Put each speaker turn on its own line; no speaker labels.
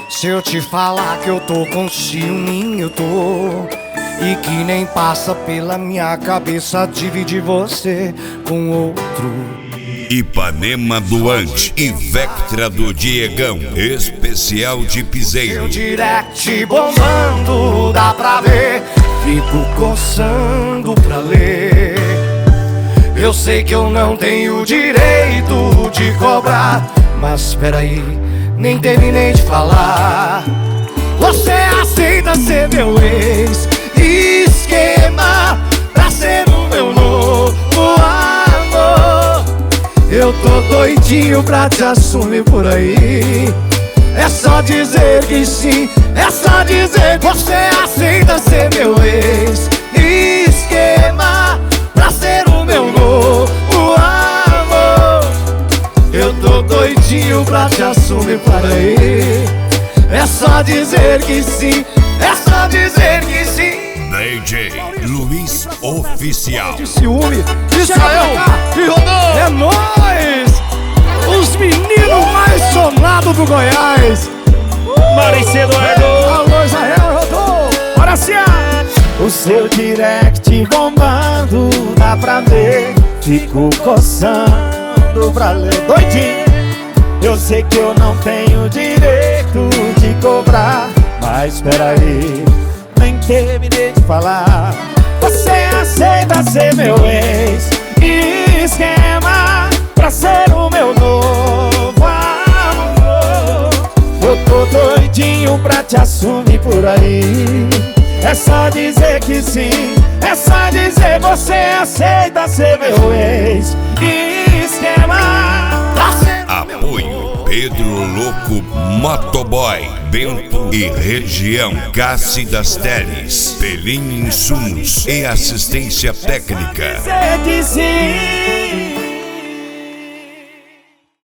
Se eu te falar que eu tô com ciúminho, eu tô. E que nem passa pela minha cabeça dividir você com outro.
Ipanema do Ante e Vectra do Diegão, especial de piseiro.
Seu direct bombando, dá pra ver. Fico coçando pra ler. Eu sei que eu não tenho direito de cobrar, mas peraí, nem terminei de falar. Você aceita ser meu ex? Esquema pra ser o meu novo amor. Eu tô doidinho pra te assumir por aí. É só dizer que sim, é só dizer que você aceita ser meu ex. Esquema pra ser o meu novo amor. Eu tô doidinho pra te assumir por aí. É só dizer que sim, é só dizer que sim.
DJ Luiz Oficial.
De ciúme, Israel e Rodolfo. É nóis! Os meninos mais sonados do Goiás.
Maurício Eduardo.
Alô, Israel e Rodolfo. Bora se
O seu direct bombando, dá pra ver. Fico coçando pra ler. Doidinho, eu sei que eu não tenho direito de cobrar, mas peraí, nem terminei de falar. Você aceita ser meu ex? Esquema pra ser o meu novo amor. Eu tô doidinho pra te assumir por aí. É só dizer que sim, é só dizer você aceita ser meu ex. Esquema pra ser
Apoio Pedro Louco Motoboy, Bento e região, Cassi das Teles, Pelim Insumos e assistência técnica.
dizer que sim.